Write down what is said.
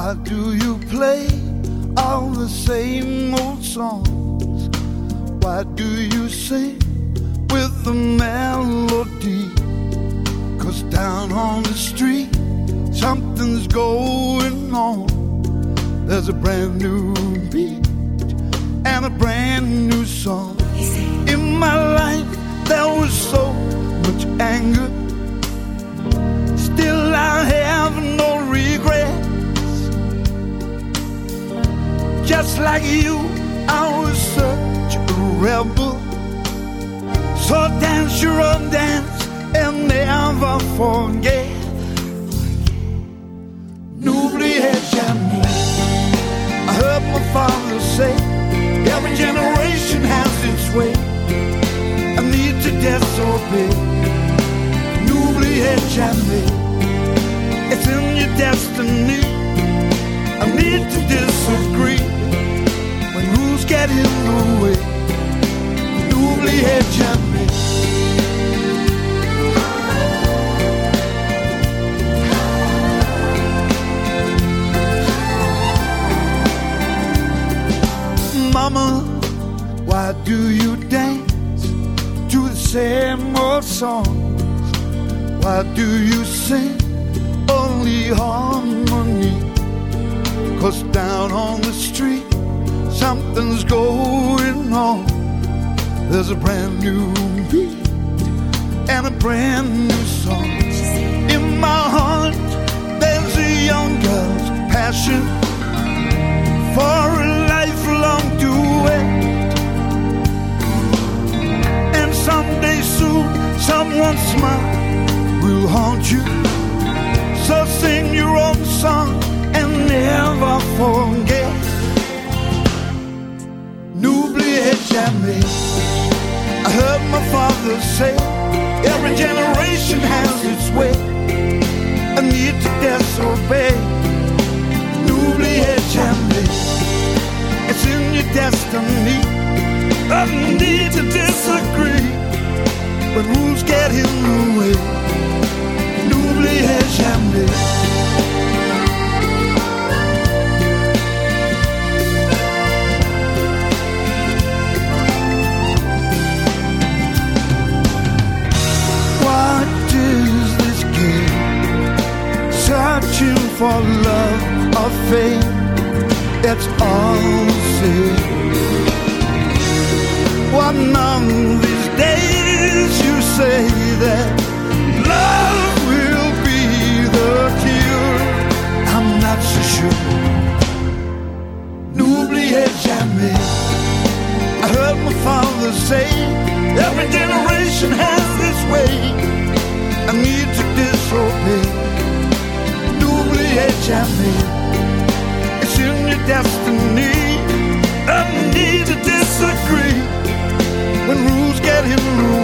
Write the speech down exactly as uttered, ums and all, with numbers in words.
Why do you play all the same old songs? Why do you sing with the melody? 'Cause down on the street something's going on. There's a brand new beat and a brand new song. In my life there was so much anger, still I have no regrets. Just like you, I was such a rebel. So dance your own dance and never forget. N'oubliez jamais. I heard my father say, every generation has its way. I need to disobey. N'oubliez jamais. It's in your destiny. I need to disagree when rules get in the way. N'oubliez jamais. Mama, why do you dance to the same old songs? Why do you sing only harmony? 'Cause down on the street something's going on. There's a brand new beat and a brand new song. In my heart there's a young girl's passion for a lifelong duet. And someday soon someone's smile will haunt you. So sing your own song and never forget. N'oubliez jamais. I heard my father say, every generation has its way. I need to disobey. N'oubliez jamais. It's in your destiny. I need to disagree when rules get in the way. N'oubliez jamais. Searching for love or fame, that's all I'll say. One of these days you say that love will be the cure. I'm not so sure. N'oubliez jamais. I heard my father say, every generation has its way. I need to disobey. N'oubliez jamais. It's in your destiny. I need to disagree when rules get in the way.